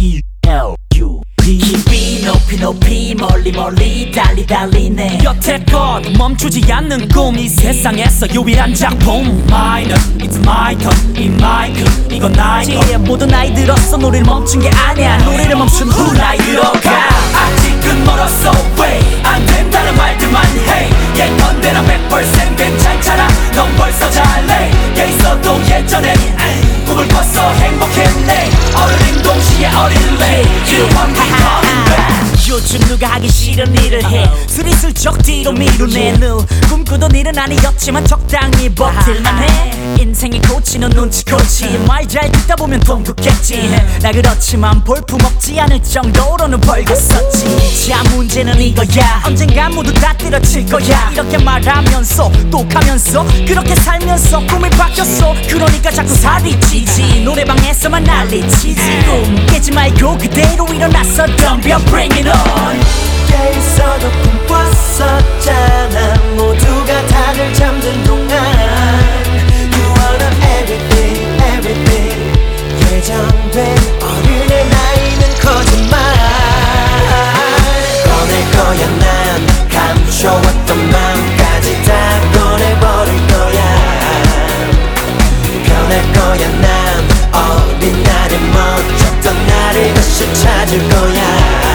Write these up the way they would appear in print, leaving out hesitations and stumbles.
깊이 높이 높이 멀리 멀리 달리네 여태껏 멈추지 않는 꿈 이 세상에서 유일한 작품 Mine, it's my turn, 이 마이크 이건 나의 것 모두 나이 들었어 노래를 멈춘 게 아니야 노래를 멈춘 후 나이 들어가 아직은 멀었어 왜 안 된다는 말들만 해 예컨대나 100% 괜찮잖아 넌 벌써 잘해 깨 있어도 예전에 꿈을 꿨어 행복했네 어른인 동시에 어릴래 You want me coming back 요즘 누가 하기 싫은 일을 해 스리슬쩍 뒤로 미루네 누 꿈꾸던 일은 아니었지만 적당히 버틸만 해 인생이 고치는 눈치코치 말 잘 듣다 보면 동국겠지 나 그렇지만 볼품없지 않을 정도로는 벌겋었지 자 문제는 이거야 언젠가 모두 다 때려칠 거야 이렇게 말하면서 또 가면서 그렇게 살면서 꿈이 바뀌었어 그러니까 자꾸 살이 찌지 노래방에서만 난리치지 꿈 깨지 말고 그대로 일어나서 덤벼 Bring it on 깨 있어도 꿈꿨었잖아 모두가 다들 잠든 동안 You wanna everything everything 예정된 어른의 나이는 거짓말 꺼낼 거야 난 감춰왔던 마음까지 다 꺼내버릴 거야 변할 거야 난 어린 날에 멈췄던 나를 다시 찾을 거야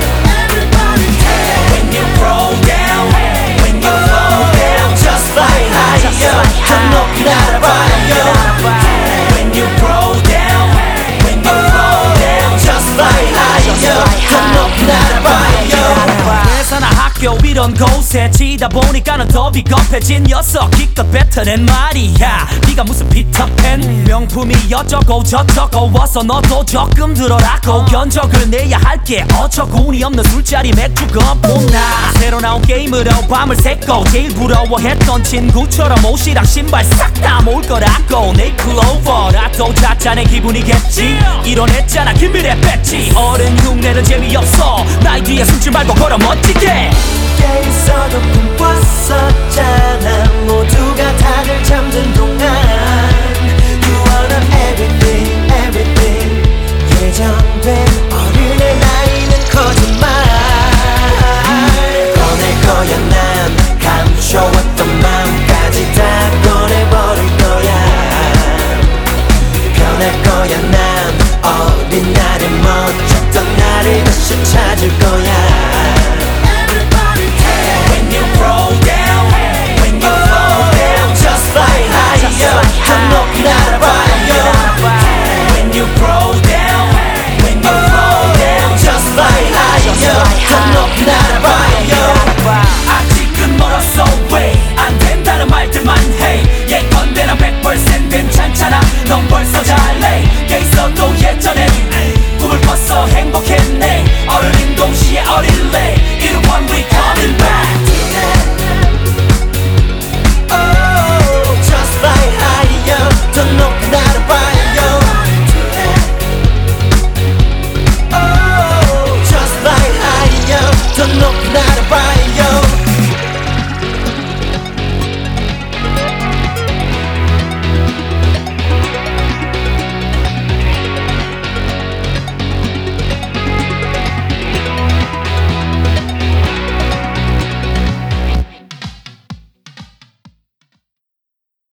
더 높이 날아봐요 When you grow down When you fall down Just fly higher 더 높이 날아봐요 회사나 학교 이런 곳에 지다 보니까는 더 비겁해진 녀석 기껏 뱉어낸 말이야 네가 무슨 피터팬 명품이 어쩌고 저쩌고 와서 너도 적금 들어라고 견적을 내야 할게 어처구니 없는 술자리 맥주 거보나 새로 나온 게임으로 밤을 새고 제일 부러워했던 친구처럼 옷이랑 신발 싹 다 모을 거라고 네이클 오버 나도 자짠의 기분이겠지 이뤄냈잖아 김미래 뺐지 어른 흉내는 재미없어 나이 뒤에 숨지 말고 걸어 멋지게 깨 있어도 꿈꿨었잖아 모두가 다들 잠든 동안